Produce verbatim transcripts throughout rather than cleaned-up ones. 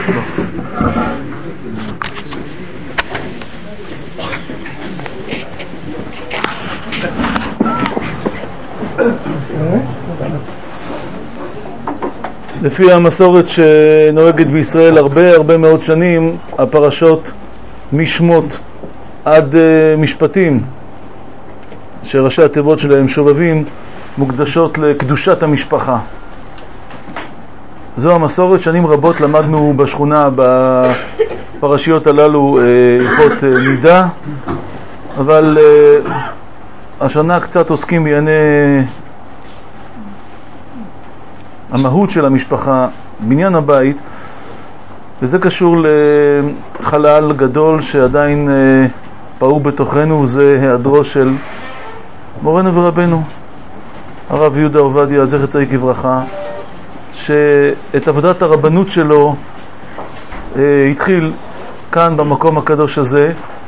לפי המסורת שנוהגת בישראל הרבה הרבה מאוד שנים, הפרשות משמות עד משפטים שראשי התיבות שלהם שובבים מוקדשות לקדושת המשפחה. זו המסורת. שנים רבות למדנו בשכונה בפרשיות הללו הלכות נידה, אבל השנה קצת עוסקים בענייני המהות של המשפחה, בניין הבית, וזה קשור לחלל גדול שעדיין פעור בתוכנו, זה היעדרו של מורנו ורבנו הרב יהודה עובדיה זכר צדיק לברכה, שאת עבודת הרבנות שלו התחיל כאן במקום הקדוש הזה,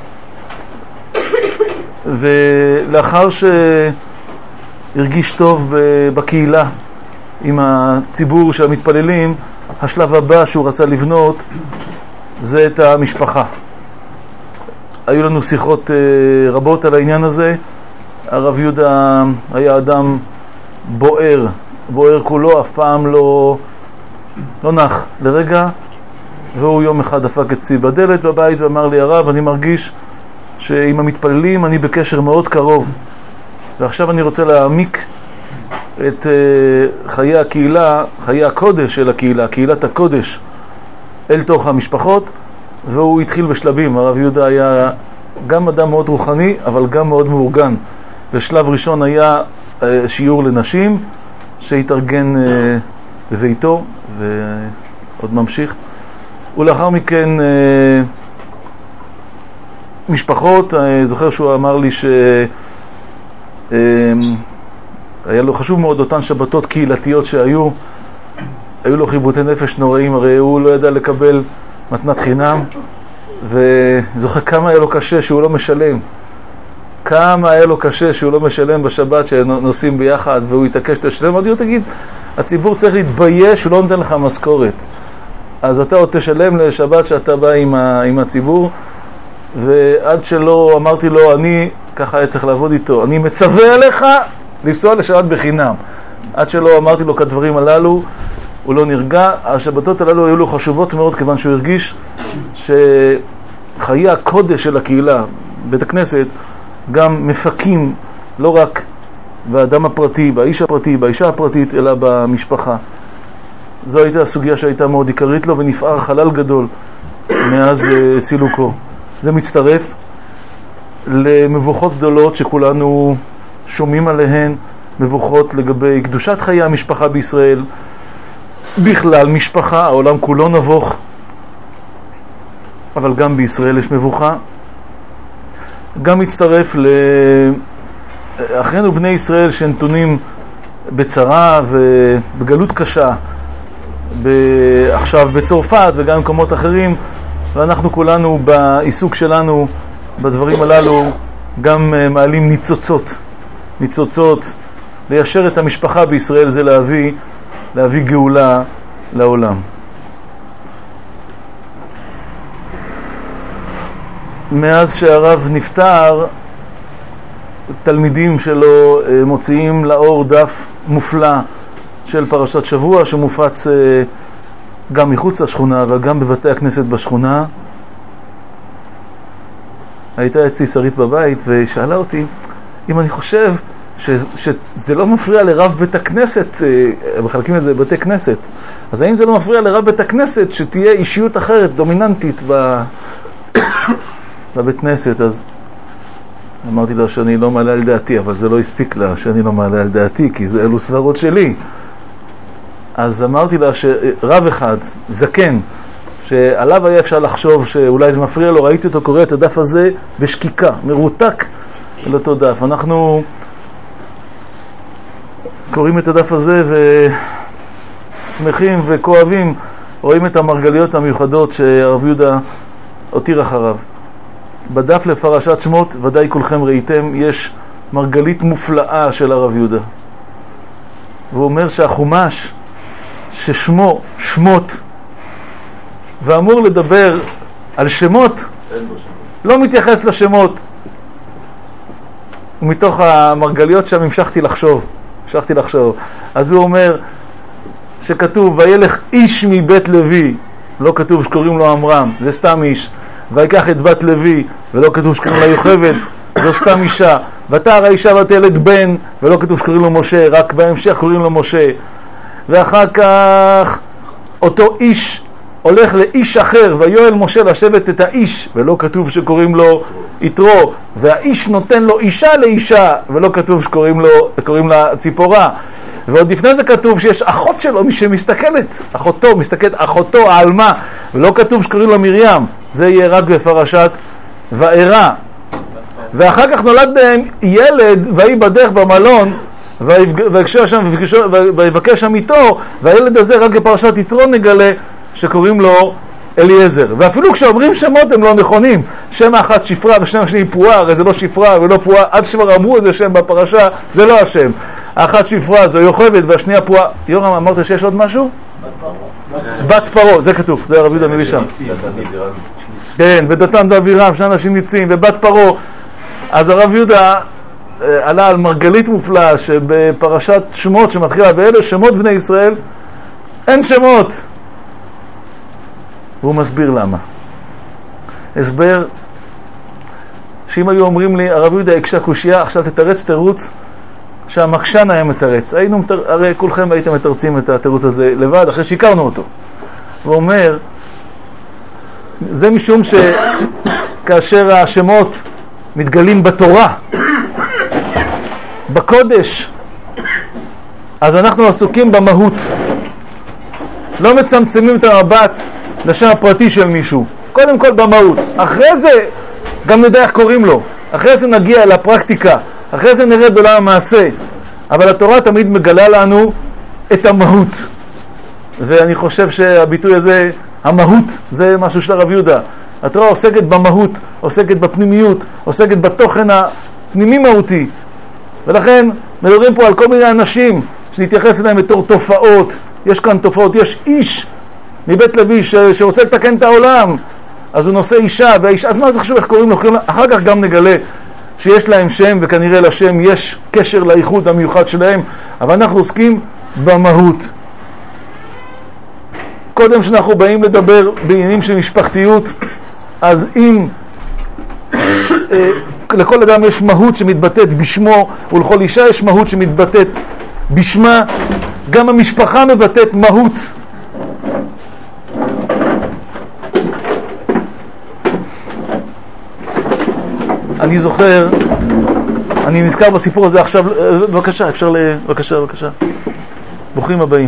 ולאחר שהרגיש טוב בקהילה עם הציבור של המתפללים, השלב הבא שהוא רצה לבנות זה את המשפחה. היו לנו שיחות רבות על העניין הזה. הרב יהודה היה אדם בוער, בוער כולו, אף פעם לא, לא נח לרגע, והוא יום אחד דפק אצלי בדלת בבית ואמר לי, הרב, אני מרגיש שעם המתפללים אני בקשר מאוד קרוב, ועכשיו אני רוצה להעמיק את חיי הקהילה, חיי הקודש של הקהילה, קהילת הקודש, אל תוך המשפחות. והוא התחיל בשלבים. הרב יהודה היה גם אדם מאוד רוחני, אבל גם מאוד מאורגן. בשלב ראשון היה שיעור לנשים שהתארגן בביתו, ועוד ממשיך. ולאחר מכן משפחות. זוכר שהוא אמר לי ש היה לו חשוב מאוד אותן שבתות קהילתיות שהיו, היו לו חיבוטי נפש נוראים, הרי הוא לא ידע לקבל מתנת חינם, וזוכר כמה היה לו קשה שהוא לא משלם, כמה היה לו קשה שהוא לא משלם בשבת שנוסעים ביחד, והוא התעקש לשלם. אמרתי לו, תגיד, הציבור צריך להתבייש, הוא לא נותן לך משכורת, אז אתה עוד תשלם לשבת שאתה בא עם, ה, עם הציבור. ועד שלא אמרתי לו, אני ככה היה צריך לעבוד איתו, אני מצווה עליך לנסוע לשבת בחינם. עד שלא אמרתי לו כדברים הללו, הוא לא נרגע. השבתות הללו היו לו חשובות מאוד, כיוון שהוא הרגיש שחיי הקודש של הקהילה, בית הכנסת, גם מפקים לא רק באדם הפרטי, באיש הפרטי, באישה הפרטית, אלא במשפחה. זו הייתה הסוגיה שהייתה מאוד עיקרית לו, ונפער חלל גדול מאז סילוקו. זה מצטרף למבוכות גדולות שכולנו שומעים עליהן, מבוכות לגבי קדושת חיי המשפחה בישראל. בכלל משפחה, העולם כולו נבוך, אבל גם בישראל יש מבוכה. גם מצטרף לאחינו בני ישראל שנתונים בצרה ובגלות קשה, עכשיו בצרפת וגם במקומות אחרים, ואנחנו כולנו בעיסוק שלנו בדברים הללו גם מעלים ניצוצות, ניצוצות. ליישר את המשפחה בישראל זה להביא, להביא גאולה לעולם. מאז שהרב נפטר, תלמידים שלו מוציאים לאור דף מופלא של פרשת שבוע, שמופץ גם מחוץ לשכונה וגם בבתי הכנסת בשכונה. הייתה אצלי שרית בבית ושאלה אותי אם אני חושב ש, שזה לא מפריע לרב בית הכנסת, מחלקים את זה בבתי כנסת, אז האם זה לא מפריע לרב בית הכנסת שתהיה אישיות אחרת, דומיננטית ב... בבית כנסת? אז אמרתי לה שאני לא מעלה על דעתי, אבל זה לא הספיק לה שאני לא מעלה על דעתי, כי זה אלו סברות שלי. אז אמרתי לה שרב אחד, זקן, שעליו היה אפשר לחשוב שאולי זה מפריע לו, ראיתי אותו קורא את הדף הזה בשקיקה, מרותק אל אותו דף. אנחנו קוראים את הדף הזה ושמחים וכואבים, רואים את המרגליות המיוחדות שהרב יהודה הותיר אחריו. בדף לפרשת שמות, ודאי כולכם ראיתם, יש מרגלית מופלאה של הרב יהודה. והוא אומר שהחומש ששמו שמות ואמור לדבר על שמות, לא מתייחס לשמות. ומתוך המרגליות שם המשכתי לחשוב, המשכתי לחשוב. אז הוא אומר שכתוב, וילך איש מבית לוי, לא כתוב שקוראים לו אמרם, זה סתם איש. ויקח את בת לוי, ולא כתוב שקוראים לה יוכבד, זו סתם אישה. ותער האישה ותלד בן, ולא כתוב שקוראים לו משה, רק בהמשך קוראים לו משה. ואחר כך אותו איש הולך לאיש אחר, ויואל משה לשבת את האיש, ולא כתוב שקוראים לו יתרו, והאיש נותן לו אישה לאישה, ולא כתוב שקוראים לו, קוראים לה ציפורה. ועוד לפני זה כתוב שיש אחות שלו, מי שמסתכלת, אחותו, מסתכלת, אחותו העלמה, ולא כתוב שקוראים לו מרים, זה יהיה רק בפרשת וארא. ואחר כך נולד בהם ילד, והיא בדרך במלון, ויבקש שם, ויבקש שם איתו, והילד הזה רק בפרשת יתרו נגלה שקוראים לו אליעזר. ואפילו כשאומרים שמות הם לא נכונים, שם האחת שפרה ושם השני פועה, הרי זה לא שפרה ולא פועה, עד שכבר אמרו איזה שם בפרשה, זה לא השם. האחת שפרה זו יוכבד והשנייה פועה. יורם, אמרת שיש עוד משהו? בת פרעה, זה כתוב, זה הרב יהודה מביא שם. כן, ודתן ואבירם, שני אנשים ניצים, ובת פרעה. אז הרב יהודה עלה על מרגלית מופלא שבפרשת שמות שמתחילה, ואלה שמות בני ישראל, אין שמות. והוא מסביר למה. הסבר שאם היו אומרים לי, הרב יהודה הקשה קושיה, עכשיו תתרץ תירוץ, שהמחשן היה מתרץ. היינו, הרי כולכם הייתם מתרצים את התירוץ הזה לבד, אחרי שהכרנו אותו. הוא אומר, זה משום שכאשר השמות מתגלים בתורה, בקודש, אז אנחנו עסוקים במהות. לא מצמצמים את המבט לשם הפרטי של מישהו. קודם כל במהות. אחרי זה גם נדע איך קוראים לו. אחרי זה נגיע לפרקטיקה. אחרי זה נרד עולם המעשה. אבל התורה תמיד מגלה לנו את המהות. ואני חושב שהביטוי הזה, המהות, זה משהו של הרב יהודה. התורה עוסקת במהות, עוסקת בפנימיות, עוסקת בתוכן הפנימי מהותי. ולכן מדברים פה על כל מיני אנשים שנתייחס אליהם בתור תופעות. יש כאן תופעות, יש איש מבית לוי ש... שרוצה לתקן את העולם, אז הוא נושא אישה, והאיש... אז מה זה חשוב איך קוראים לו? אחר כך גם נגלה שיש להם שם, וכנראה לשם יש קשר לייחוד המיוחד שלהם, אבל אנחנו עוסקים במהות. קודם שאנחנו באים לדבר בעניינים של משפחתיות, אז אם לכל אדם יש מהות שמתבטאת בשמו, ולכל אישה יש מהות שמתבטאת בשמה, גם המשפחה מבטאת מהות. אני זוכר, אני נזכר בסיפור הזה עכשיו, בבקשה, אפשר ל... בבקשה, בבקשה. ברוכים הבאים.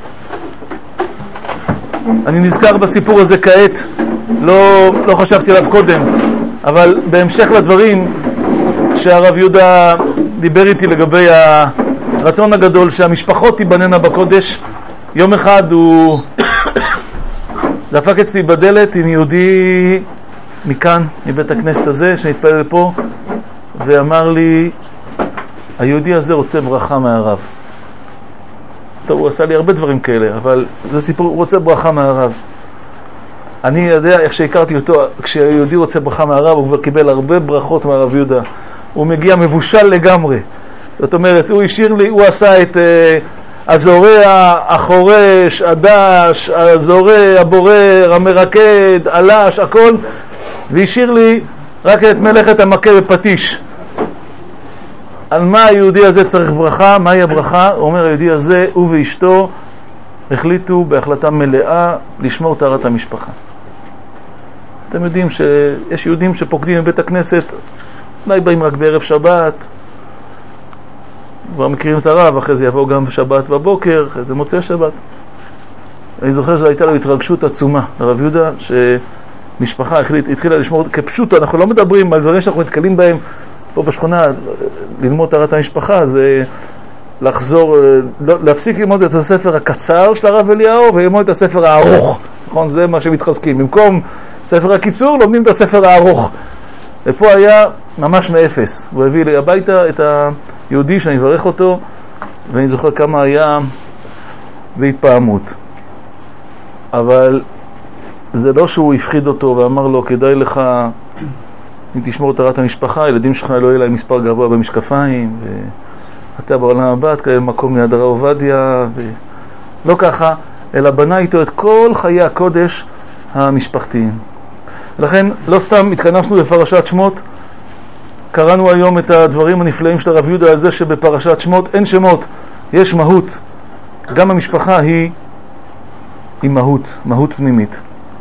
אני נזכר בסיפור הזה כעת, לא, לא חשבתי עליו קודם, אבל בהמשך לדברים שהרב יהודה דיבר איתי לגבי הרצון הגדול שהמשפחות תיבננה בקודש, יום אחד הוא דפק אצלי בדלת עם יהודי מכאן, מבית הכנסת הזה, שנתפלל פה, ואמר לי, היהודי הזה רוצה ברכה מהרב. טוב, הוא עשה לי הרבה דברים כאלה, אבל זה סיפור, הוא רוצה ברכה מהרב. אני יודע איך שהכרתי אותו, כשהיהודי רוצה ברכה מהרב, הוא כבר קיבל הרבה ברכות מהרב יהודה. הוא מגיע מבושל לגמרי. זאת אומרת, הוא השאיר לי, הוא עשה את uh, הזורע, החורש, הדש, הזורע, הבורר, המרקד, הלש, הכל, והשאיר לי רק את מלאכת המכה בפטיש. על מה היהודי הזה צריך ברכה? מהי הברכה? הוא אומר, היהודי הזה, הוא ואשתו, החליטו בהחלטה מלאה לשמור טהרת המשפחה. אתם יודעים שיש יהודים שפוקדים בבית הכנסת, אולי באים רק בערב שבת, כבר מכירים את הרב, אחרי זה יבואו גם בשבת בבוקר, אחרי זה מוצא שבת. אני זוכר שהייתה לו התרגשות עצומה, הרב יהודה, שמשפחה החליט, התחילה לשמור, כפשוטו, אנחנו לא מדברים על דברים שאנחנו מתקלים בהם פה בשכונה, ללמוד טהרת המשפחה, זה לחזור, להפסיק ללמוד את הספר הקצר של הרב אליהו, וללמוד את הספר הארוך, נכון? זה מה שמתחזקים. במקום ספר הקיצור, לומדים את הספר הארוך. ופה היה ממש מאפס. הוא הביא לי הביתה את היהודי שאני מברך אותו, ואני זוכר כמה היה בהתפעמות. אבל זה לא שהוא הפחיד אותו ואמר לו, כדאי לך, אם תשמור את תורת המשפחה, הילדים שלך לא יהיה להם מספר גבוה במשקפיים, ואתה בעולם הבא תקבל מקום ליד הרב עובדיה, ולא ככה, אלא בנה איתו את כל חיי הקודש המשפחתיים. לכן לא סתם התכנסנו בפרשת שמות, קראנו היום את הדברים הנפלאים של הרב יהודה על זה שבפרשת שמות אין שמות, יש מהות. גם המשפחה היא, היא מהות, מהות פנימית.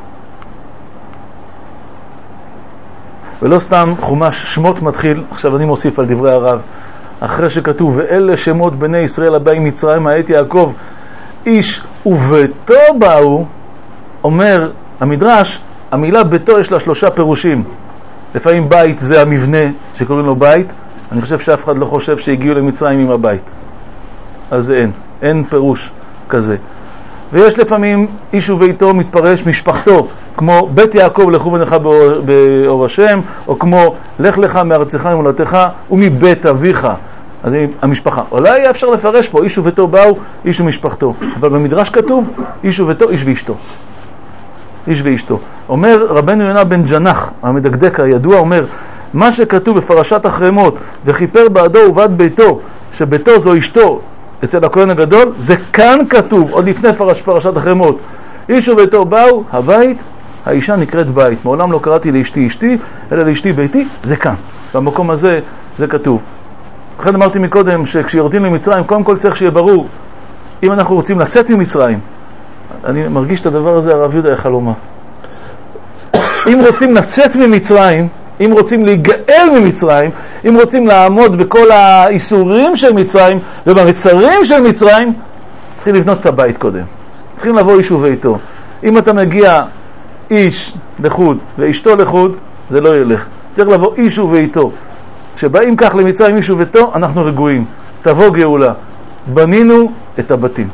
ולא סתם חומש שמות מתחיל, עכשיו אני מוסיף על דברי הרב, אחרי שכתוב ואלה שמות בני ישראל הבאים מצרים העת יעקב איש וביתו באו, אומר המדרש, המילה ביתו יש לה שלושה פירושים. לפעמים בית זה המבנה שקוראים לו בית, אני חושב שאף אחד לא חושב שהגיעו למצרים עם הבית, אז אין, אין פירוש כזה. ויש לפעמים איש וביתו מתפרש משפחתו, כמו בית יעקב לכו ונלכה באור השם, או כמו לך לך מארצך ממולדתך ומבית אביך, אז המשפחה. אולי היה אפשר לפרש פה איש וביתו באו, איש ומשפחתו, אבל במדרש כתוב איש וביתו, איש ואשתו, איש ואשתו. אומר רבנו יונה בן ג'נח המדקדק הידוע, אומר מה שכתוב בפרשת החרמות וכיפר בעדו ובת ביתו, שביתו זו אשתו אצל הכהן הגדול, זה כאן כתוב עוד לפני פרש, פרשת החרמות. איש וביתו באו, הבית, האישה נקראת בית. מעולם לא קראתי לאשתי אשתי, אלא לאשתי ביתי, זה כאן. במקום הזה זה כתוב. לכן אמרתי מקודם שכשיורדים למצרים, קודם כל צריך שיהיה ברור, אם אנחנו רוצים לצאת ממצרים, אני מרגיש את הדבר הזה, הרב יהודה יכל לומר. אם רוצים לצאת ממצרים, אם רוצים להיגאל ממצרים, אם רוצים לעמוד בכל האיסורים של מצרים ובמצרים של מצרים, צריכים לבנות את הבית קודם. צריכים לבוא איש וביתו. אם אתה מגיע איש לחוד ואשתו לחוד, זה לא ילך. צריך לבוא איש וביתו. כשבאים כך למצרים איש וביתו, אנחנו רגועים. תבוא גאולה. בנינו את הבתים.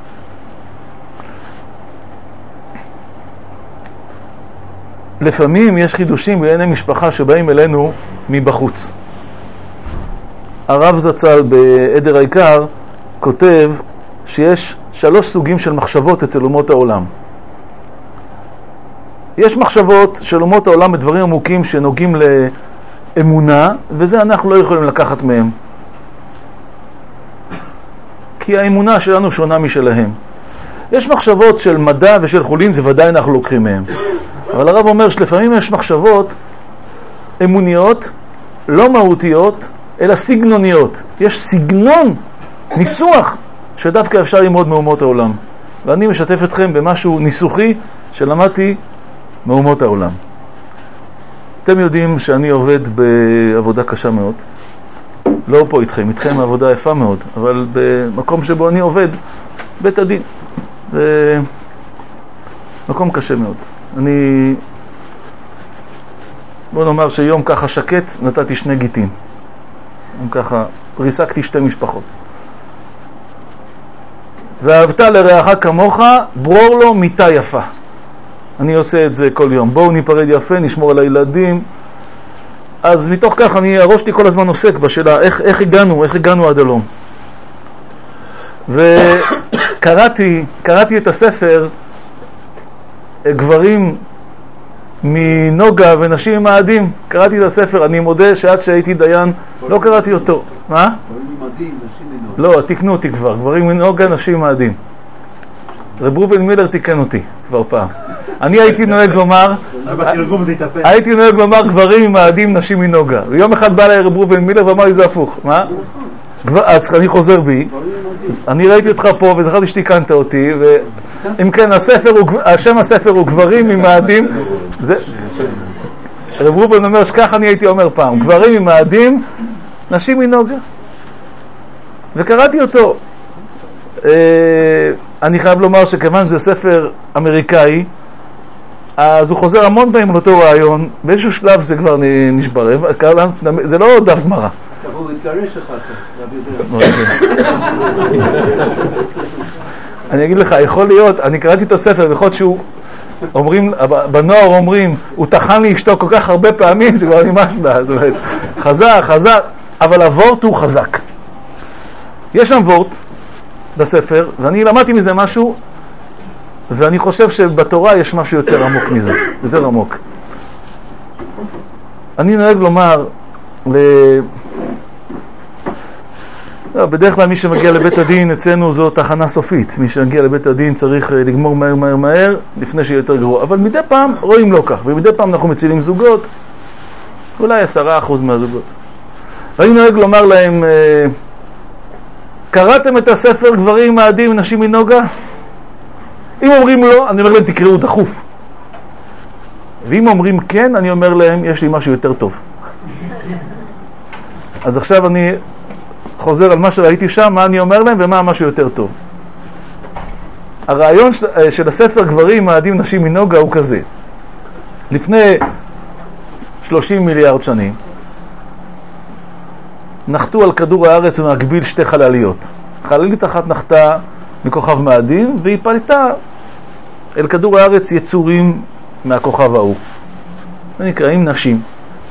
לפעמים יש חידושים בענייני משפחה שבאים אלינו מבחוץ. הרב זצ"ל בעדר העיקר כותב שיש שלוש סוגים של מחשבות אצל אומות העולם. יש מחשבות של אומות העולם בדברים עמוקים שנוגעים לאמונה, וזה אנחנו לא יכולים לקחת מהם, כי האמונה שלנו שונה משלהם. יש מחשבות של מדע ושל חולין, זה ודאי אנחנו לוקחים מהם. אבל הרב אומר שלפעמים יש מחשבות אמוניות, לא מהותיות, אלא סגנוניות. יש סגנון, ניסוח, שדווקא אפשר ללמוד מאומות העולם. ואני משתף אתכם במשהו ניסוחי שלמדתי מאומות העולם. אתם יודעים שאני עובד בעבודה קשה מאוד. לא פה איתכם, איתכם העבודה יפה מאוד, אבל במקום שבו אני עובד, בית הדין. זה מקום קשה מאוד. אני, בוא נאמר שיום ככה שקט נתתי שני גיטים. יום ככה ריסקתי שתי משפחות. ואהבת לרעך כמוך, ברור לו מיטה יפה. אני עושה את זה כל יום. בואו ניפרד יפה, נשמור על הילדים. אז מתוך כך אני, הראש לי כל הזמן עוסק בשאלה איך, איך הגענו, איך הגענו עד הלום. וקראתי, קראתי את הספר גברים מנוגה ונשים ממאדים. קראתי את הספר, אני מודה שעד שהייתי דיין לא קראתי אותו. מה? לא, תקנו אותי כבר, גברים מנוגה, נשים ממאדים. רב ראובן מילר תיקן אותי כבר פעם. אני הייתי נוהג לומר, הייתי נוהג לומר גברים ממאדים, נשים מנוגה. ויום אחד בא אליי רב ראובן מילר ואמר לי זה הפוך. מה? אז אני חוזר בי, אני ראיתי אותך פה וזכרתי שתיקנת אותי, ואם כן הספר הוא, השם הספר הוא גברים ממאדים. רב ראובן אומר שכך אני הייתי אומר פעם, גברים ממאדים, נשים מנוגה. וקראתי אותו. אני חייב לומר שכיוון זה ספר אמריקאי, אז הוא חוזר המון פעמים על אותו רעיון. באיזשהו שלב זה כבר נשבר, זה לא דף גמרא. תבוא להתגרש אחר כך. אני אגיד לך, יכול להיות, אני קראתי את הספר, יכול להיות שהוא, אומרים, בנוער אומרים, הוא תחן לי אשתו כל כך הרבה פעמים שכבר נמאס לה, זאת אומרת, חזק, חזק, אבל הוורט הוא חזק. יש שם וורט בספר, ואני למדתי מזה משהו, ואני חושב שבתורה יש משהו יותר עמוק מזה, יותר עמוק. אני נוהג לומר, ל... לא, בדרך כלל מי שמגיע לבית הדין אצלנו זו תחנה סופית. מי שמגיע לבית הדין צריך לגמור מהר מהר מהר לפני שיהיה יותר גרוע. אבל מדי פעם רואים לא כך, ומדי פעם אנחנו מצילים זוגות, אולי עשרה אחוז מהזוגות. אני נוהג לומר להם, קראתם את הספר גברים מאדים נשים מנוגה? אם אומרים לא, אני אומר להם תקראו דחוף. ואם אומרים כן, אני אומר להם יש לי משהו יותר טוב. אז עכשיו אני חוזר על מה שראיתי שם, מה אני אומר להם ומה משהו יותר טוב. הרעיון של, של הספר גברים מאדים נשים מנוגה הוא כזה. לפני שלושים מיליארד שנים נחתו על כדור הארץ ומקביל שתי חלליות. חללית אחת נחתה מכוכב מאדים והיא פלטה אל כדור הארץ יצורים מהכוכב ההוא. זה נקראים נשים.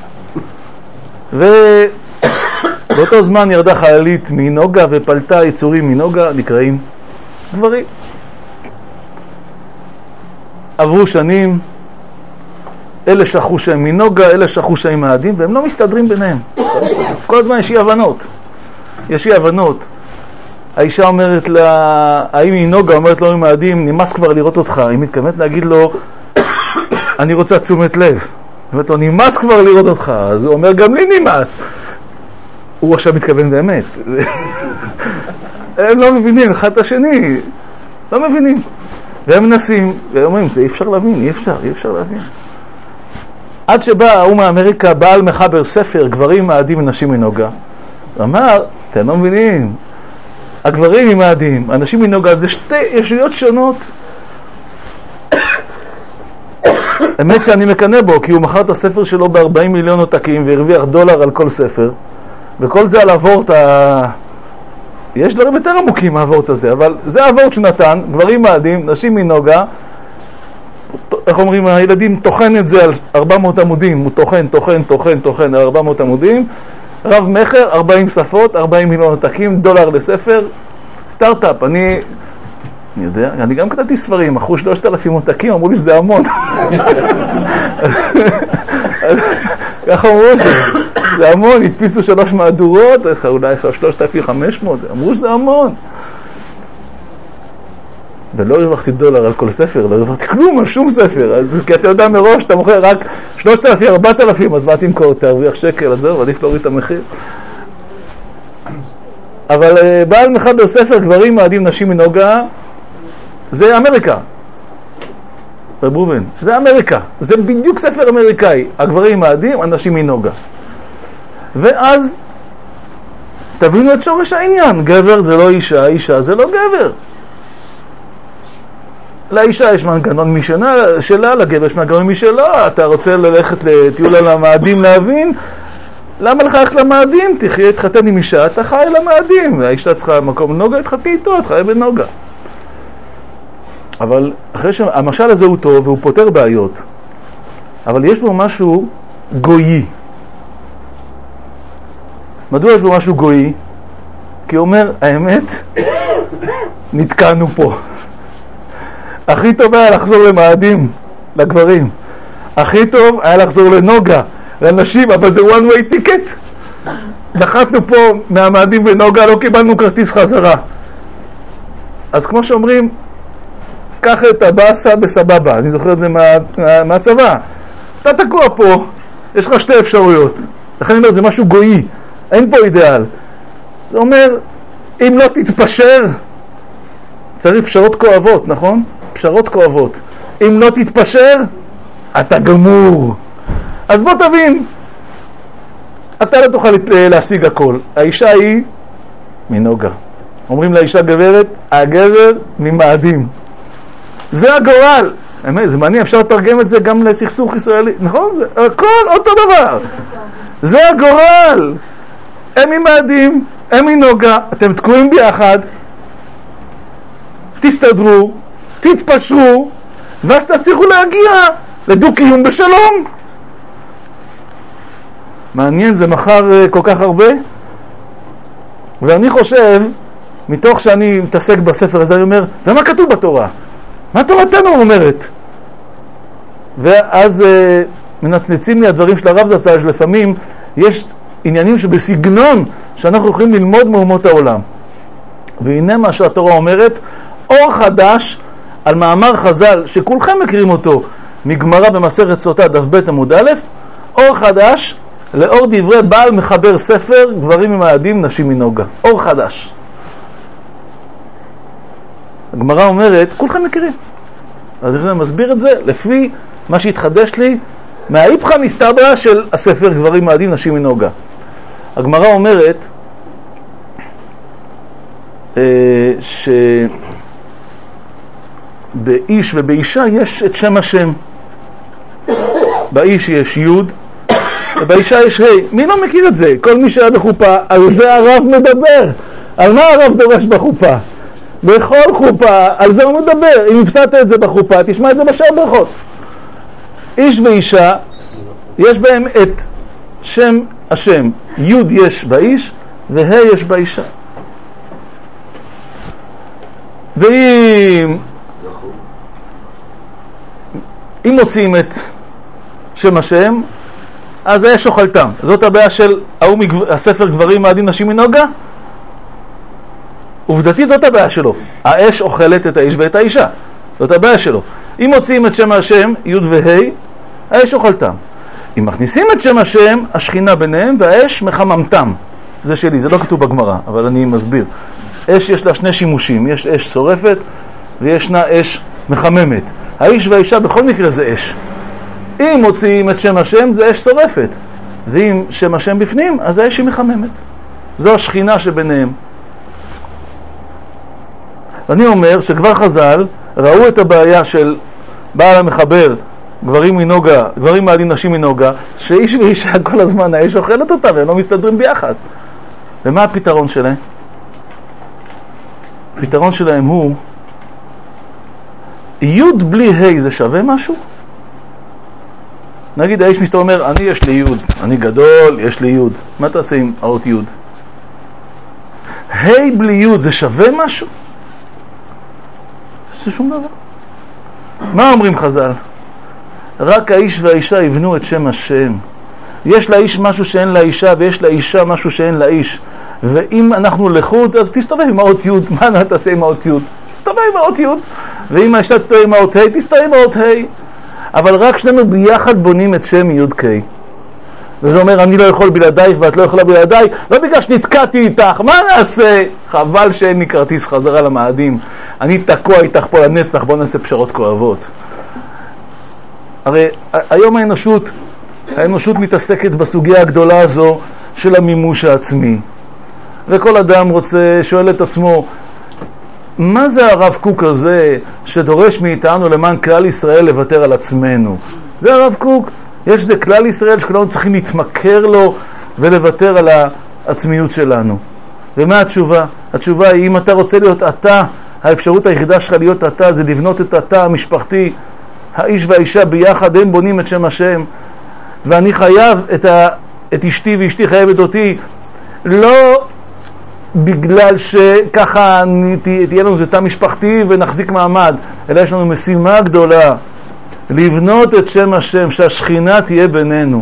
ובאותו זמן ירדה חללית מנוגה ופלטה יצורים מנוגה, נקראים גברים. עברו שנים, אלה שכחו שהם מנוגה, אלה שכחו שהם מאדים, והם לא מסתדרים ביניהם. כל הזמן יש אי הבנות. יש אי הבנות. האישה אומרת לה, האם היא נוגה, אומרת לו, מאדים, נמאס כבר לראות אותך. היא מתכוונת להגיד לו, אני רוצה תשומת לב. אומרת לו, נמאס כבר לראות אותך. אז הוא אומר, גם לי נמאס. הוא עכשיו מתכוון באמת. הם לא מבינים, אחד את השני. לא מבינים. והם מנסים, והם אומרים, זה אי אפשר להבין, אי אפשר, אי אפשר להבין. עד שבא הוא מאמריקה, בעל מחבר ספר, גברים מאדים ונשים מנוגה. הוא אמר, אתם לא מבינים, הגברים עם מאדים, הנשים מנוגה, זה שתי ישויות שונות. האמת שאני מקנה בו, כי הוא מכר את הספר שלו ב-ארבעים מיליון עותקים, והרוויח דולר על כל ספר, וכל זה על הוורט ה... יש דברים יותר עמוקים מהוורט הזה, אבל זה הוורט שנתן, גברים מאדים, נשים מנוגה, איך אומרים, הילדים תוכן את זה על ארבע מאות עמודים, הוא תוכן, תוכן, תוכן, תוכן על ארבע מאות עמודים, רב מחר, ארבעים שפות, ארבעים מיליון עותקים, דולר לספר, סטארט-אפ. אני, אני יודע, אני גם כתבתי ספרים, אחרו שלושת אלפים עותקים, אמרו לי שזה המון. ככה אמרו לי, זה המון, הדפיסו שלוש מהדורות, אולי שלושת אלפים וחמש מאות, אמרו שזה המון. ולא הרווחתי דולר על כל ספר, לא הרווחתי כלום על שום ספר, כי אתה יודע מראש, אתה מוכר רק שלושת אלפים, ארבעת אלפים, אז מה תמכור, תרוויח שקל, אז זהו, עדיף להוריד את המחיר. אבל בעל מחבר ספר גברים מאדים נשים מנוגה, זה אמריקה. רב ראובן, זה אמריקה, זה בדיוק ספר אמריקאי, הגברים מאדים, הנשים מנוגה. ואז תבינו את שורש העניין, גבר זה לא אישה, אישה זה לא גבר. לאישה יש מנגנון משנה שלה, לגבר יש מנגנון משלו. אתה רוצה ללכת לטיול על המאדים להבין? למה לך ללכת למאדים? תחיה, תחתן עם אישה, אתה חי למאדים. האישה צריכה מקום נוגה, תחתי איתו, תחיה בנוגה. אבל אחרי שהמשל הזה הוא טוב והוא פותר בעיות, אבל יש בו משהו גויי. מדוע יש בו משהו גויי? כי הוא אומר, האמת, נתקענו פה. הכי טוב היה לחזור למאדים, לגברים. הכי טוב היה לחזור לנוגה, לנשים, אבל זה one way ticket. נחתנו פה מהמאדים ונוגה, לא קיבלנו כרטיס חזרה. אז כמו שאומרים, קח את הבאסה בסבבה. אני זוכר את זה מה, מה, מהצבא. אתה תקוע פה, יש לך שתי אפשרויות. לכן אני אומר, זה משהו גוי. אין פה אידיאל. זה אומר, אם לא תתפשר, צריך פשרות כואבות, נכון? פשרות כואבות. אם לא תתפשר, אתה גמור. אז בוא תבין, אתה לא תוכל להשיג הכל. האישה היא מנוגה. אומרים לאישה גברת, הגבר ממאדים. זה הגורל. האמת, זה מעניין, אפשר לתרגם את זה גם לסכסוך ישראלי. נכון? זה, הכל אותו דבר. זה הגורל. הם ממאדים, הם מנוגה, אתם תקועים ביחד. תסתדרו, תתפשרו, ואז תצליחו להגיע לדו-קיום בשלום. מעניין, זה מחר כל כך הרבה. ואני חושב, מתוך שאני מתעסק בספר הזה, אני אומר, ומה כתוב בתורה? מה תורתנו אומרת? ואז אה, מנצנצים לי הדברים של הרב זצ"ל, שלפעמים יש עניינים שבסגנון שאנחנו יכולים ללמוד מאומות העולם. והנה מה שהתורה אומרת, אור חדש על מאמר חז"ל שכולכם מכירים אותו מגמרא במסכת סוטה דף ב' עמוד א', אור חדש לאור דברי בעל מחבר ספר גברים ממאדים נשים מנוגה. אור חדש. הגמרא אומרת, כולכם מכירים. אז אני מסביר את זה לפי מה שהתחדש לי מהאיפכא מסתברא של הספר גברים ממאדים נשים מנוגה. הגמרא אומרת שבאיש ובאישה יש את שם השם. באיש יש י' ובאישה יש ה'. מי לא מכיר את זה? כל מי שהיה בחופה, על זה הרב מדבר. על מה הרב דורש בחופה? בכל חופה, על זה הוא מדבר. אם הפסדת את זה בחופה, תשמע את זה בשאר ברכות. איש ואישה, יש בהם את שם השם. י' יש באיש וה' יש באישה. ואם אם מוצאים את שם השם, אז האש אוכלתם. זאת הבעיה של הספר גברים ממאדים נשים מנוגה. עובדתית זאת הבעיה שלו. האש אוכלת את האיש ואת האישה. זאת הבעיה שלו. אם מוצאים את שם השם, י' וה', האש אוכלתם. אם מכניסים את שם השם, השכינה ביניהם והאש מחממתם. זה שלי, זה לא כתוב בגמרא, אבל אני מסביר. אש יש לה שני שימושים, יש אש שורפת וישנה אש מחממת. האיש והאישה בכל מקרה זה אש. אם מוציאים את שם השם זה אש שורפת, ואם שם השם בפנים אז האש היא מחממת. זו השכינה שביניהם. אני אומר שכבר חז"ל ראו את הבעיה של בעל המחבר גברים מנוגה, גברים ממאדים נשים מנוגה, שאיש ואישה כל הזמן האש אוכלת אותה והם לא מסתדרים ביחד. ומה הפתרון שלהם? הפתרון שלהם הוא י' בלי ה' זה שווה משהו? נגיד האיש מסתובב אומר, אני יש לי י', אני גדול, יש לי י'. מה תעשה עם האות י'? ה' בלי י' זה שווה משהו? זה שום דבר. מה אומרים חז"ל? רק האיש והאישה יבנו את שם השם. יש לאיש משהו שאין לאישה ויש לאישה משהו שאין לאיש. ואם אנחנו לחוד, אז תסתובב עם האות י'. מה תעשה עם האות י'? תסתובב עם האות י'. ואם האישה תסתובב עם האות ה', תסתובב עם האות ה'. אבל רק שנינו ביחד בונים את שם י' ק'. וזה אומר, אני לא יכול בלעדייך ואת לא יכולה בלעדיי, לא בגלל שנתקעתי איתך, מה נעשה? חבל שאין לי כרטיס חזרה למאדים. אני תקוע איתך פה לנצח, בוא נעשה פשרות כואבות. הרי היום האנושות, האנושות מתעסקת בסוגיה הגדולה הזו של המימוש העצמי. וכל אדם רוצה, שואל את עצמו, מה זה הרב קוק הזה שדורש מאיתנו למען כלל ישראל לוותר על עצמנו? זה הרב קוק. יש זה כלל ישראל שכולנו צריכים להתמכר לו ולוותר על העצמיות שלנו. ומה התשובה? התשובה היא, אם אתה רוצה להיות אתה, האפשרות היחידה שלך להיות אתה זה לבנות את התא המשפחתי. האיש והאישה ביחד הם בונים את שם השם, ואני חייב את, ה, את אשתי ואשתי חייבת אותי, לא בגלל שככה תהיה לנו תא משפחתי ונחזיק מעמד, אלא יש לנו משימה גדולה לבנות את שם השם, שהשכינה תהיה בינינו.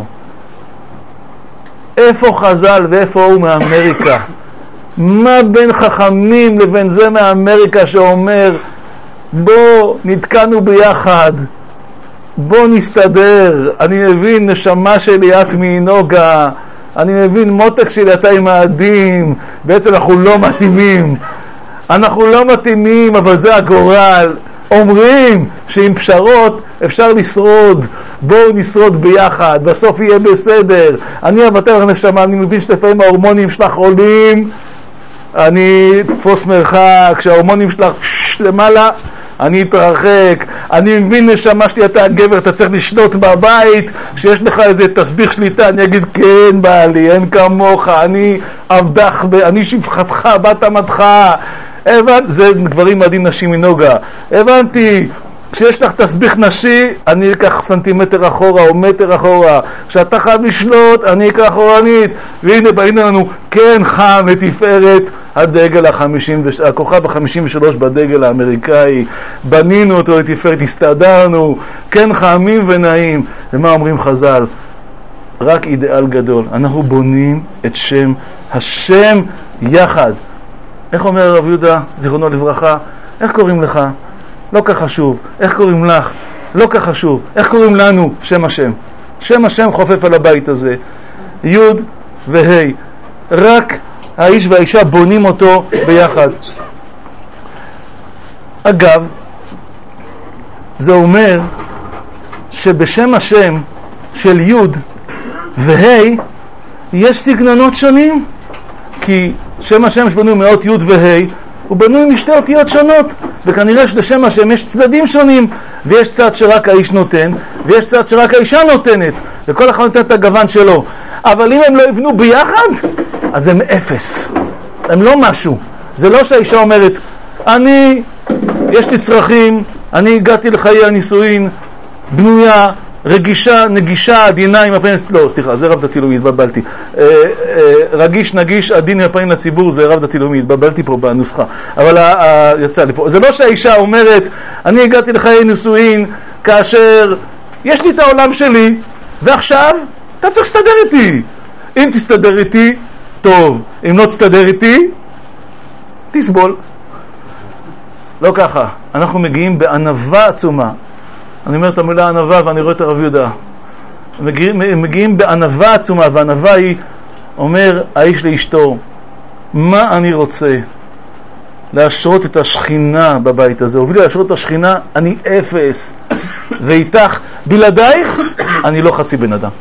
איפה חז"ל ואיפה הוא מאמריקה? מה בין חכמים לבין זה מאמריקה שאומר בוא נתקענו ביחד, בוא נסתדר, אני מבין נשמה שלי את מנוגה, אני מבין מותק שלי אתה עם מאדים, בעצם אנחנו לא מתאימים, אנחנו לא מתאימים אבל זה הגורל. אומרים שעם פשרות אפשר לשרוד, בואו נשרוד ביחד, בסוף יהיה בסדר. אני אבטל לך נשמה, אני מבין שלפעמים ההורמונים שלך עולים, אני תפוס מרחק, כשההורמונים שלך פש, למעלה אני אתרחק. אני מבין נשמה שלי אתה הגבר, אתה צריך לשלוט בבית, כשיש לך איזה תסביך שליטה אני אגיד כן בעלי, אין כמוך, אני עבדך, אני שפחתך, בת עמדך. הבנתי, זה גברים ממאדים נשים מנוגה. הבנתי, כשיש לך תסביך נשי אני אקח סנטימטר אחורה או מטר אחורה, כשאתה חייב לשלוט אני אקח אחורנית. והנה באים לנו כן חם ותפארת הדגל החמישים, הכוכב החמישים ושלוש בדגל האמריקאי, בנינו אותו לתפארת, הסתדרנו, כן חמים ונעים. ומה אומרים חז"ל? רק אידיאל גדול. אנחנו בונים את שם השם יחד. איך אומר הרב יהודה, זיכרונו לברכה? איך קוראים לך? לא כך חשוב. איך קוראים לך? לא כך חשוב. איך קוראים לנו? שם השם. שם השם חופף על הבית הזה. י' וה'. רק האיש והאישה בונים אותו ביחד. אגב, זה אומר שבשם השם של י' וה' יש סגנונות שונים, כי שם השם שבנוי מאות י' וה' הוא בנוי משתי אותיות שונות, וכנראה שלשם השם יש צדדים שונים, ויש צד שרק האיש נותן, ויש צד שרק האישה נותנת, וכל אחד נותן את הגוון שלו. אבל אם הם לא יבנו ביחד, אז הם אפס, הם לא משהו. זה לא שהאישה אומרת, אני, יש לי צרכים, אני הגעתי לחיי הנישואין, בנויה, רגישה, נגישה, עדינה עם הפנים לציבור, לא, סליחה, זה רב דתי לאומי, התבלבלתי. אה, אה, רגיש, נגיש, עדין עם הפנים לציבור, זה רב דתי לאומי, התבלבלתי פה בנוסחה. אבל ה, ה, יצא לי פה. זה לא שהאישה אומרת, אני הגעתי לחיי נישואין, כאשר יש לי את העולם שלי, ועכשיו אתה צריך להסתדר איתי. אם תסתדר איתי, טוב. אם לא תסתדר איתי, תסבול. לא ככה. אנחנו מגיעים בענווה עצומה. אני אומר את המילה ענווה ואני רואה את הרב יהודה. מגיעים, מגיעים בענווה עצומה, והענווה היא, אומר האיש לאשתו, מה אני רוצה? להשרות את השכינה בבית הזה. ובלי להשרות את השכינה, אני אפס. ואיתך, בלעדייך, אני לא חצי בן אדם.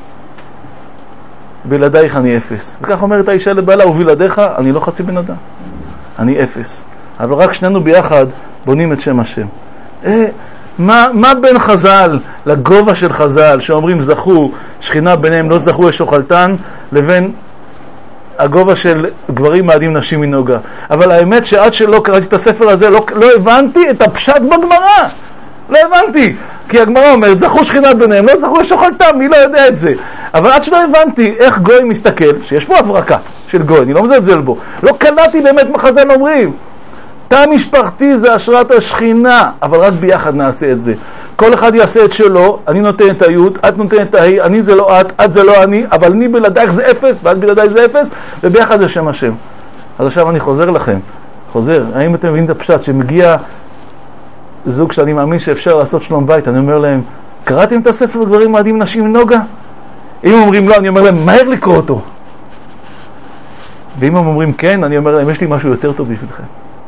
בלעדייך אני אפס. וכך אומרת האישה לבעלה, ובלעדיך, אני לא חצי בן אדם. אני אפס. אבל רק שנינו ביחד בונים את שם השם. אה, מה, מה בין חז"ל לגובה של חז"ל שאומרים זכו שכינה ביניהם לא זכו יש אוכלתן, לבין הגובה של גברים מאדים נשים מנוגה? אבל האמת שעד שלא קראתי את הספר הזה לא, לא הבנתי את הפשט בגמרא. לא הבנתי, כי הגמרא אומרת זכו שכינה ביניהם לא זכו יש אוכלתן, מי לא יודע את זה? אבל עד שלא הבנתי איך גוי מסתכל, שיש פה הברקה של גוי, אני לא מזלזל בו, לא קלטתי באמת מה חז"ל אומרים. תא משפחתי זה השראת השכינה, אבל רק ביחד נעשה את זה. כל אחד יעשה את שלו, אני נותן את היוד, את נותנת את ההיא, אני זה לא את, את זה לא אני, אבל אני בלעדייך זה אפס, ואת בלעדיי זה אפס, וביחד זה שם השם. אז עכשיו אני חוזר לכם, חוזר, האם אתם מבינים את הפשט שמגיע זוג שאני מאמין שאפשר לעשות שלום בית, אני אומר להם, קראתם את הספר גברים מאדים נשים מנוגה? אם אומרים לא, אני אומר להם, מהר לקרוא אותו. ואם הם אומרים כן, אני אומר להם, יש לי משהו יותר טוב בשבילכם.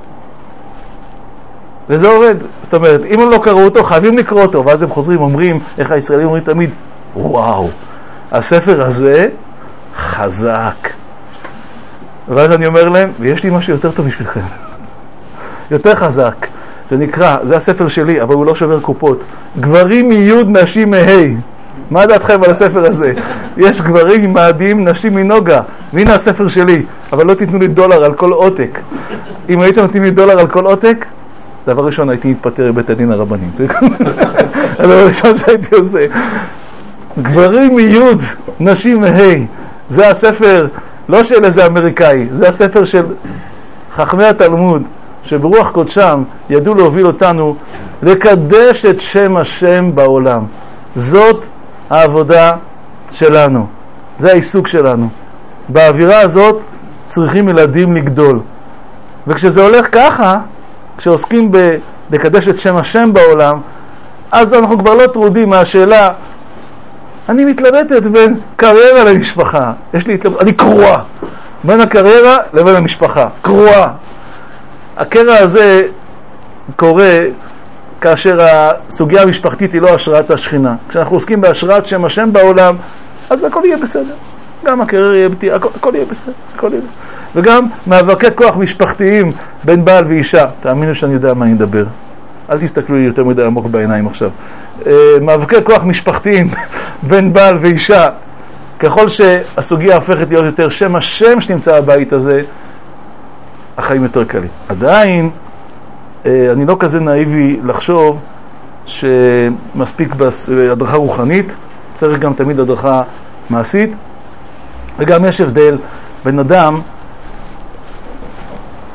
וזה עובד. זאת אומרת, אם הם לא קראו אותו, חייבים לקרוא אותו. ואז הם חוזרים, אומרים, איך הישראלים אומרים תמיד, וואו, הספר הזה חזק. ואז אני אומר להם, ויש לי משהו יותר טוב בשבילכם. יותר חזק. זה נקרא, זה הספר שלי, אבל הוא לא שובר קופות. גברים מיוד, נשים מהי. מה דעתכם על הספר הזה? יש גברים מאדים, נשים מנוגה. והנה הספר שלי. אבל לא תיתנו לי דולר על כל עותק. אם הייתם נותנים לי דולר על כל עותק, דבר ראשון הייתי מתפטר בבית הדין הרבנים. הדבר ראשון שהייתי עושה. גברים מיוד, נשים מהי. זה הספר, לא של איזה אמריקאי, זה הספר של חכמי התלמוד, שברוח קודשם ידעו להוביל אותנו לקדש את שם השם בעולם. זאת העבודה שלנו. זה העיסוק שלנו. באווירה הזאת צריכים ילדים לגדול. וכשזה הולך ככה, כשעוסקים בקדש את שם השם בעולם, אז אנחנו כבר לא טרודים מהשאלה, אני מתלבטת בין קריירה למשפחה. יש לי התלבטות, אני קרועה. בין הקריירה לבין המשפחה. קרועה. הקרע הזה קורה כאשר הסוגיה המשפחתית היא לא השראת השכינה. כשאנחנו עוסקים בהשראת שם השם בעולם, אז הכל יהיה בסדר. גם הקריירה יהיה בתי, הכל, הכל יהיה בסדר. הכל יהיה בסדר. וגם מאבקי כוח משפחתיים בין בעל ואישה. תאמינו שאני יודע מה אני מדבר. אל תסתכלו לי יותר מדי עמוק בעיניים עכשיו. מאבקי כוח משפחתיים בין בעל ואישה. ככל שהסוגיה הופכת להיות יותר שם השם שנמצא בבית הזה, החיים יותר קלים. עדיין, אני לא כזה נאיבי לחשוב שמספיק בהדרכה רוחנית, צריך גם תמיד הדרכה מעשית, וגם יש הבדל בין אדם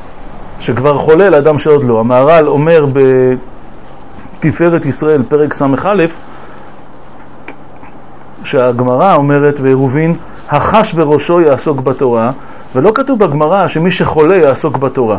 שכבר חולה לאדם שעוד לא. המהר"ל אומר בתפארת ישראל פרק סמך א', שהגמרא אומרת בעירובין, החש בראשו יעסוק בתורה, ולא כתוב בגמרא שמי שחולה יעסוק בתורה.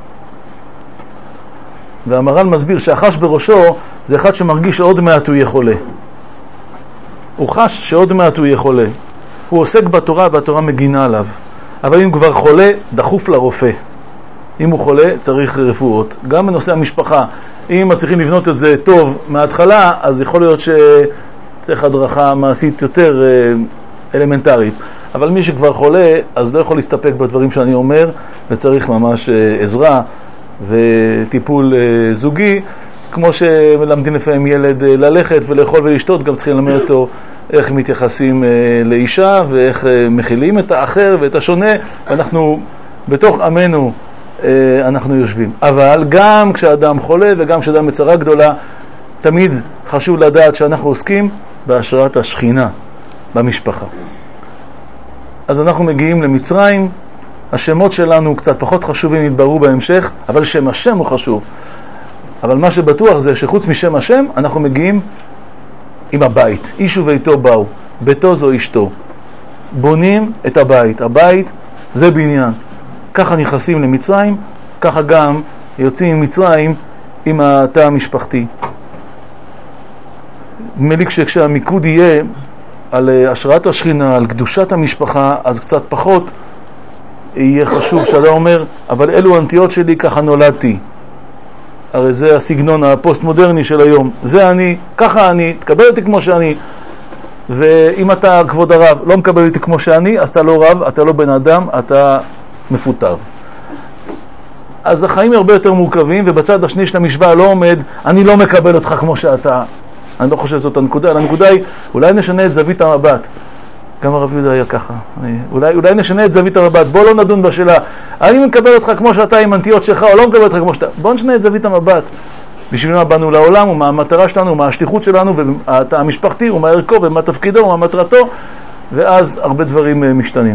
והמהר"ל מסביר שהחש בראשו זה אחד שמרגיש שעוד מעט הוא יהיה חולה. הוא חש שעוד מעט הוא יהיה חולה. הוא עוסק בתורה והתורה מגינה עליו. אבל אם כבר חולה, דחוף לרופא. אם הוא חולה, צריך רפואות. גם בנושא המשפחה, אם מצליחים לבנות את זה טוב מההתחלה, אז יכול להיות שצריך הדרכה מעשית יותר אלמנטרית. אבל מי שכבר חולה, אז לא יכול להסתפק בדברים שאני אומר, וצריך ממש עזרה וטיפול זוגי. כמו שמלמדים לפעמים ילד ללכת ולאכול ולשתות, גם צריכים ללמד אותו איך מתייחסים לאישה ואיך מכילים את האחר ואת השונה. ואנחנו בתוך עמנו אנחנו יושבים. אבל גם כשאדם חולה וגם כשאדם בצרה גדולה, תמיד חשוב לדעת שאנחנו עוסקים בהשראת השכינה במשפחה. אז אנחנו מגיעים למצרים. השמות שלנו קצת פחות חשובים, יתבררו בהמשך, אבל שם השם הוא חשוב. אבל מה שבטוח זה שחוץ משם השם אנחנו מגיעים עם הבית. איש וביתו באו, ביתו זו אשתו. בונים את הבית. הבית זה בניין. ככה נכנסים למצרים, ככה גם יוצאים ממצרים עם התא המשפחתי. מליק שכשהמיקוד יהיה על השראת השכינה, על קדושת המשפחה, אז קצת פחות יהיה חשוב שאתה אומר, אבל אלו הנטיות שלי, ככה נולדתי. הרי זה הסגנון הפוסט-מודרני של היום. זה אני, ככה אני, תקבל אותי כמו שאני. ואם אתה, כבוד הרב, לא מקבל אותי כמו שאני, אז אתה לא רב, אתה לא בן אדם, אתה מפוטר. אז החיים הרבה יותר מורכבים, ובצד השני של המשוואה לא עומד, אני לא מקבל אותך כמו שאתה. אני לא חושב שזאת הנקודה. הנקודה היא, אולי נשנה את זווית המבט. גם הרב יהודה היה ככה. אני, אולי, אולי נשנה את זווית המבט. בוא לא נדון בשאלה, אני מקבל אותך כמו שאתה עם הנטיות שלך, או לא מקבל אותך כמו שאתה. בוא נשנה את זווית המבט. בשביל מה באנו לעולם, ומה המטרה שלנו, ומה השליחות שלנו, והתא המשפחתי, ומה ערכו, ומה תפקידו, ומה מטרתו, ואז הרבה דברים משתנים.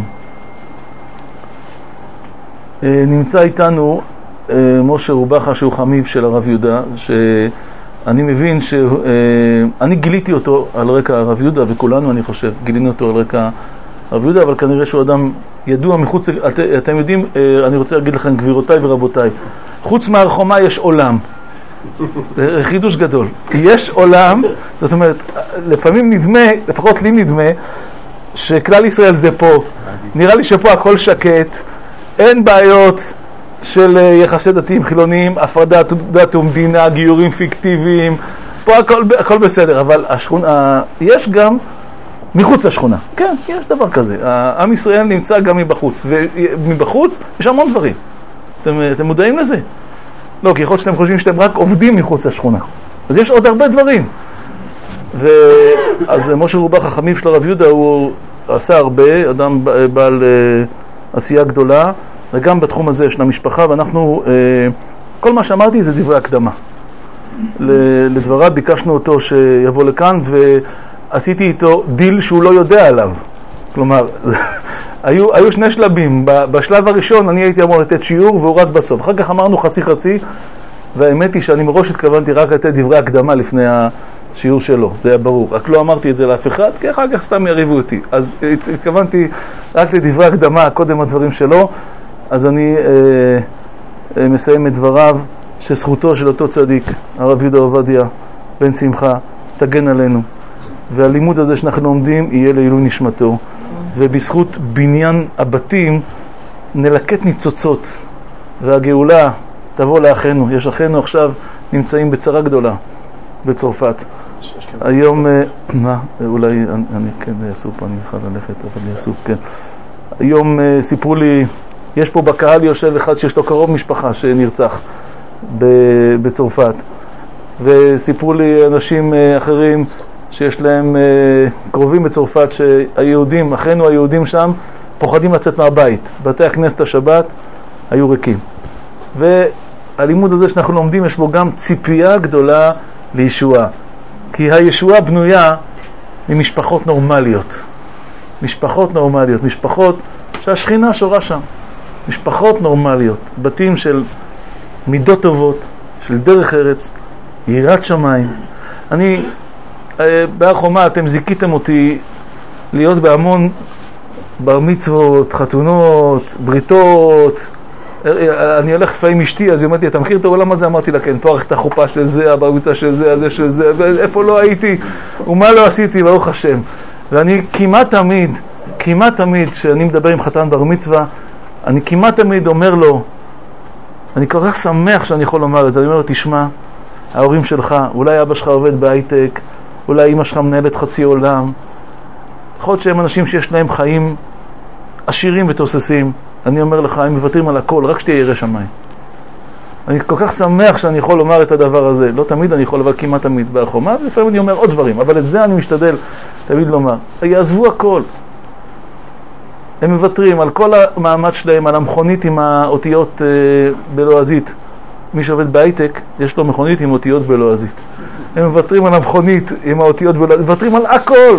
נמצא איתנו משה רובחה, שהוא חמיב של הרב יהודה, שאני מבין שאני גיליתי אותו על רקע הרב יהודה, וכולנו אני חושב גילינו אותו על רקע הרב יהודה, אבל כנראה שהוא אדם ידוע מחוץ, את, אתם יודעים, אני רוצה להגיד לכם גבירותיי ורבותיי, חוץ מהר חומה יש עולם, חידוש גדול, יש עולם. זאת אומרת, לפעמים נדמה, לפחות לי נדמה, שכלל ישראל זה פה. נראה לי שפה הכל שקט, אין בעיות של יחסי דתיים חילוניים, הפרדת דת ומדינה, גיורים פיקטיביים, פה הכל, הכל בסדר. אבל השכונה, יש גם מחוץ לשכונה. כן, יש דבר כזה. עם ישראל נמצא גם מבחוץ, ומבחוץ יש המון דברים. אתם, אתם מודעים לזה? לא, כי יכול להיות שאתם חושבים שאתם רק עובדים מחוץ לשכונה. אז יש עוד הרבה דברים. ואז משה רובחה, החמיב של הרב יהודה, הוא עשה הרבה, אדם בעל עשייה גדולה, וגם בתחום הזה של המשפחה, ואנחנו, כל מה שאמרתי זה דברי הקדמה. לדבריו ביקשנו אותו שיבוא לכאן, ועשיתי איתו דיל שהוא לא יודע עליו. כלומר, היו, היו שני שלבים. בשלב הראשון אני הייתי אמור לתת שיעור, והוא רק בסוף. אחר כך אמרנו חצי חצי, והאמת היא שאני מראש התכוונתי רק לתת דברי הקדמה לפני השיעור שלו. זה היה ברור. רק לא אמרתי את זה לאף אחד, כי אחר כך סתם יריבו אותי. אז התכוונתי רק לדברי הקדמה, קודם הדברים שלו. אז אני אה, אה, מסיים את דבריו, שזכותו של אותו צדיק, הרב יהודה עובדיה בן שמחה, תגן עלינו. והלימוד הזה שאנחנו עומדים יהיה לעילוי נשמתו. ובזכות בניין הבתים נלקט ניצוצות, והגאולה תבוא לאחינו. יש אחינו עכשיו נמצאים בצרה גדולה בצרפת. היום, מה, אולי אני, אני כן אסוף, אני יכול ללכת, אבל אני אסוף, כן. היום סיפרו לי, יש פה בקהל יושב אחד שיש לו קרוב משפחה שנרצח בצרפת, וסיפרו לי אנשים אחרים שיש להם קרובים בצרפת, שהיהודים, אחינו היהודים שם, פוחדים לצאת מהבית. בתי הכנסת השבת היו ריקים. והלימוד הזה שאנחנו לומדים, יש בו גם ציפייה גדולה לישועה. כי הישועה בנויה ממשפחות נורמליות. משפחות נורמליות, משפחות שהשכינה שורה שם. משפחות נורמליות, בתים של מידות טובות, של דרך ארץ, יראת שמיים. אני, בהר חומה אתם זיכיתם אותי להיות בהמון בר מצוות, חתונות, בריתות. אני הולך לפעמים אשתי, אז היא אומרת לי, אתה מכיר את העולם הזה? אמרתי לה, כן, פה ערכת החופה של זה, הבר מצווה של זה, הזה של זה, ואיפה לא הייתי, ומה לא עשיתי, ברוך השם. ואני כמעט תמיד, כמעט תמיד, כשאני מדבר עם חתן בר מצווה, אני כמעט תמיד אומר לו, אני כל כך שמח שאני יכול לומר את זה, אני אומר לו, תשמע, ההורים שלך, אולי אבא שלך עובד בהייטק, אולי אמא שלך מנהלת חצי עולם, יכול להיות שהם אנשים שיש להם חיים עשירים ותוססים. אני אומר לך, הם מוותרים על הכל, רק שתהיה ירא שמיים. אני כל כך שמח שאני יכול לומר את הדבר הזה. לא תמיד אני יכול, אבל כמעט תמיד בהר חומה, ולפעמים אני אומר עוד דברים, אבל את זה אני משתדל תמיד לומר. יעזבו הכל. הם מוותרים על כל המאמץ שלהם, על המכונית עם האותיות אה, בלועזית. מי שעובד בהייטק, יש לו מכונית עם אותיות בלועזית. הם מוותרים על המכונית עם האותיות בלועזית, מוותרים על הכל.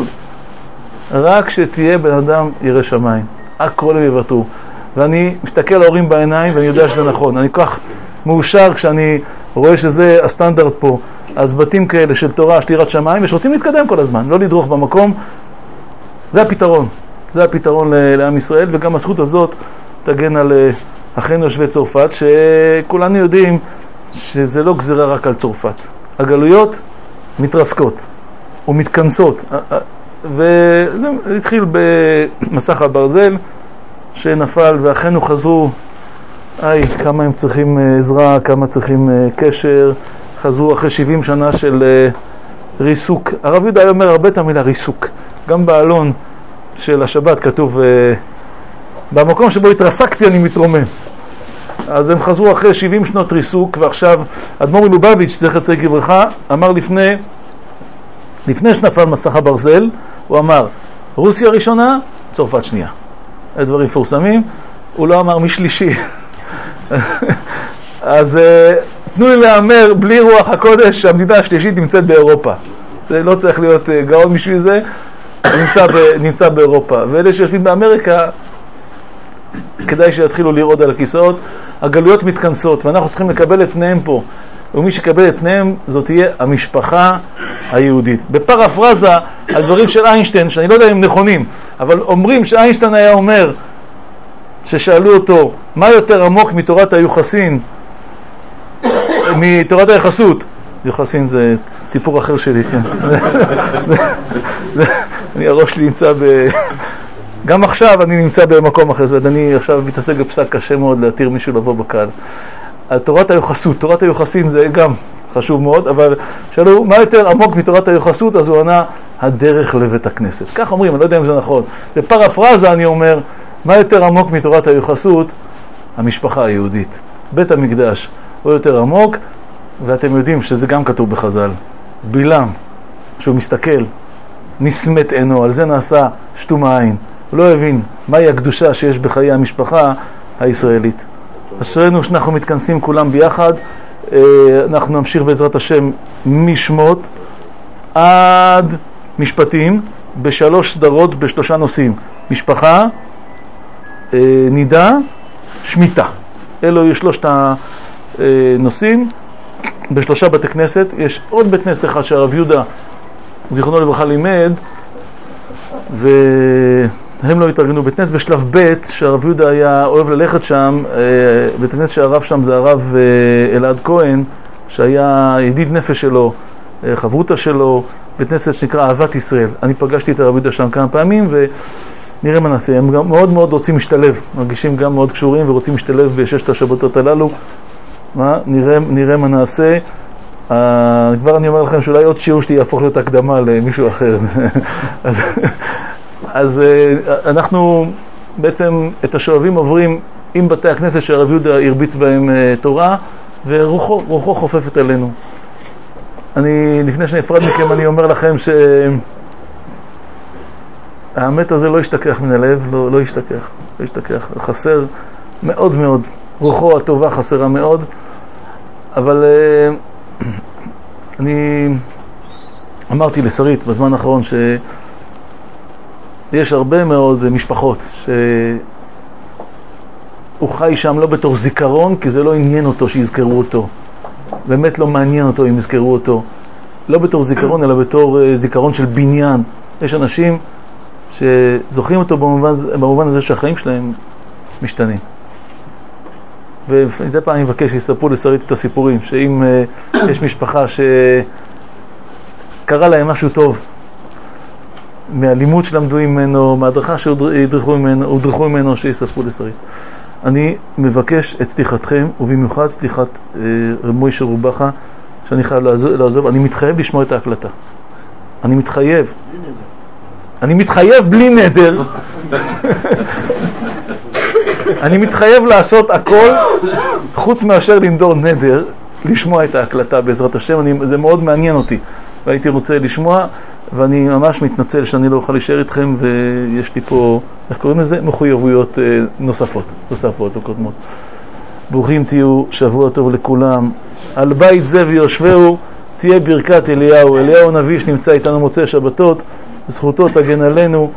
רק שתהיה בן אדם ירא שמיים. הכל הם יוותרו. ואני מסתכל להורים בעיניים ואני יודע שזה נכון. אני כל כך מאושר כשאני רואה שזה הסטנדרט פה. אז בתים כאלה של תורה, של יראת שמיים, ושרוצים להתקדם כל הזמן, לא לדרוך במקום. זה הפתרון. זה הפתרון לעם ישראל, וגם הזכות הזאת תגן על אחינו יושבי צרפת, שכולנו יודעים שזה לא גזירה רק על צרפת. הגלויות מתרסקות ומתכנסות. וזה התחיל במסך הברזל שנפל, ואחינו חזרו, איי, כמה הם צריכים עזרה, כמה צריכים קשר, חזרו אחרי שבעים שנה של ריסוק. הרב יהודה אומר הרבה את המילה ריסוק. גם באלון של השבת כתוב, במקום שבו התרסקתי אני מתרומם. אז הם חזרו אחרי שבעים שנות ריסוק, ועכשיו אדמו"ר מלובביץ' זכר צדיק לברכה אמר לפני לפני שנפל מסך הברזל, הוא אמר רוסיה ראשונה, צרפת שנייה. הדברים מפורסמים. הוא לא אמר משלישי. אז תנו לי לאמר בלי רוח הקודש שהמדינה השלישית נמצאת באירופה. זה לא צריך להיות גאון בשביל זה. נמצא, ב, נמצא באירופה. ואלה שיושבים באמריקה, כדאי שיתחילו לראות על הכיסאות. הגלויות מתכנסות, ואנחנו צריכים לקבל את פניהם פה. ומי שקבל את פניהם, זאת תהיה המשפחה היהודית. בפרפרזה על דברים של איינשטיין, שאני לא יודע אם נכונים, אבל אומרים שאיינשטיין היה אומר, ששאלו אותו, מה יותר עמוק מתורת היוחסין, מתורת היחסות? יוחסין זה סיפור אחר שלי, כן. אני, הראש שלי נמצא ב... גם עכשיו אני נמצא במקום אחר, ואני עכשיו מתעסק בפסק קשה מאוד להתיר מישהו לבוא בקהל. תורת היוחסות, תורת היוחסין זה גם חשוב מאוד, אבל שאלו מה יותר עמוק מתורת היוחסות, אז הוא ענה הדרך לבית הכנסת. כך אומרים, אני לא יודע אם זה נכון. בפרפרזה אני אומר, מה יותר עמוק מתורת היוחסות? המשפחה היהודית. בית המקדש הוא יותר עמוק, ואתם יודעים שזה גם כתוב בחז"ל. בלעם, שהוא מסתכל, נסמת עינו, על זה נעשה שתום העין. הוא לא הבין מהי הקדושה שיש בחיי המשפחה הישראלית. אשרינו שאנחנו מתכנסים כולם ביחד. אנחנו נמשיך בעזרת השם משמות עד משפטים בשלוש סדרות בשלושה נושאים: משפחה, נידה, שמיטה. אלו יש שלושת הנושאים בשלושה בתי כנסת. יש עוד בית כנסת אחד שהרב יהודה זיכרונו לברכה לימד, והם לא התארגנו. בית כנסת בשלב ב' שהרב יהודה היה אוהב ללכת שם, בית כנסת שהרב שם זה הרב אלעד כהן, שהיה ידיד נפש שלו, חברותה שלו, בית כנסת שנקרא אהבת ישראל. אני פגשתי את הרב יהודה שם כמה פעמים, ונראה מה נעשה. הם גם מאוד מאוד רוצים להשתלב, מרגישים גם מאוד קשורים ורוצים להשתלב בששת השבתות הללו. מה? נראה, נראה מה נעשה. Uh, כבר אני אומר לכם שאולי עוד שיעור שלי יהפוך להיות הקדמה למישהו אחר. אז, אז uh, אנחנו בעצם את השואבים עוברים עם בתי הכנסת שהרב יהודה הרביץ בהם uh, תורה, ורוחו רוחו חופפת עלינו. אני, לפני שנפרד מכם, אני אומר לכם שהאמת הזה לא ישתכח מן הלב, לא, לא ישתכח, לא ישתכח. חסר מאוד מאוד, רוחו הטובה חסרה מאוד, אבל uh, אני אמרתי לשרית בזמן האחרון שיש הרבה מאוד משפחות הוא חי שם לא בתור זיכרון, כי זה לא עניין אותו שיזכרו אותו. באמת לא מעניין אותו אם יזכרו אותו. לא בתור זיכרון, אלא בתור uh, זיכרון של בניין. יש אנשים שזוכרים אותו במובן, במובן הזה שהחיים שלהם משתנים. ומדי פעם אני מבקש שיספרו לשרית את הסיפורים, שאם uh, יש משפחה שקרה להם משהו טוב, מהלימוד שלמדו ממנו, מהדרכה שהודרכו ממנו, הודרכו ממנו, שיספרו לשרית. אני מבקש את סליחתכם, ובמיוחד סליחת uh, רב מוישה רובחה, שאני חייב לעזוב. אני מתחייב לשמוע את ההקלטה. אני מתחייב. אני מתחייב בלי נדר. אני מתחייב לעשות הכל, חוץ מאשר לנדור נדר, לשמוע את ההקלטה בעזרת השם. אני, זה מאוד מעניין אותי, והייתי רוצה לשמוע, ואני ממש מתנצל שאני לא אוכל להישאר איתכם, ויש לי פה, איך קוראים לזה? מחויבויות נוספות, נוספות או קודמות. ברוכים תהיו, שבוע טוב לכולם. על בית זה ויושבהו תהיה ברכת אליהו. אליהו נביא שנמצא איתנו מוצאי שבתות, זכותו תגן עלינו.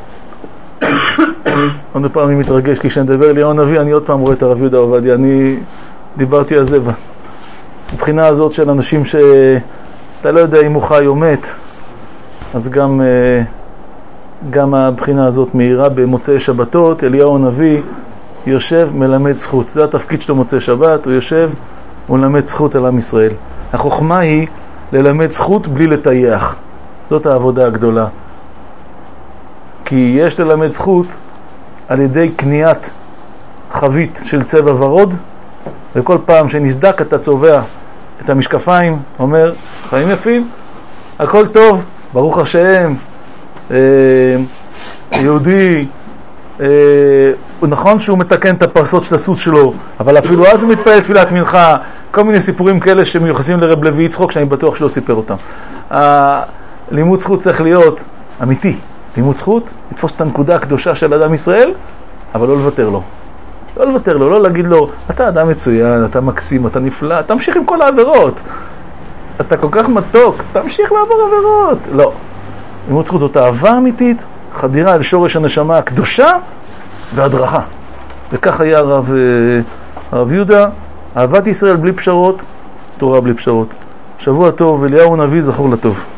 עוד פעם אני מתרגש, כי כשנדבר אליהו נביא אני עוד פעם רואה את הרב יהודה עובדיה. אני דיברתי על זה מבחינה הזאת של אנשים שאתה לא יודע אם הוא חי או מת, אז גם, גם הבחינה הזאת מהירה במוצאי שבתות. אליהו נביא יושב מלמד זכות, זה התפקיד שלו מוצאי שבת, הוא יושב ומלמד זכות על עם ישראל. החוכמה היא ללמד זכות בלי לטייח, זאת העבודה הגדולה, כי יש ללמד זכות על ידי קניית חבית של צבע ורוד, וכל פעם שנסדק אתה צובע את המשקפיים, אומר חיים יפים, הכל טוב, ברוך השם, אה, יהודי, אה, הוא נכון שהוא מתקן את הפרסות של הסוס שלו, אבל אפילו אז הוא מתפעל תפילת מנחה, כל מיני סיפורים כאלה שמיוחסים לרב לוי יצחוק, שאני בטוח שלא סיפר אותם. הלימוד זכות צריך להיות אמיתי, לימוד זכות, לתפוס את הנקודה הקדושה של אדם ישראל, אבל לא לוותר לו. לא לוותר לו, לא להגיד לו, אתה אדם מצוין, אתה מקסים, אתה נפלא, תמשיך עם כל העבירות. אתה כל כך מתוק, תמשיך לעבור עבירות. לא. לימוד זכות זאת אהבה אמיתית, חדירה אל שורש הנשמה הקדושה והדרכה. וכך היה הרב, הרב יהודה, אהבת ישראל בלי פשרות, תורה בלי פשרות. שבוע טוב, אליהו נביא זכור לטוב.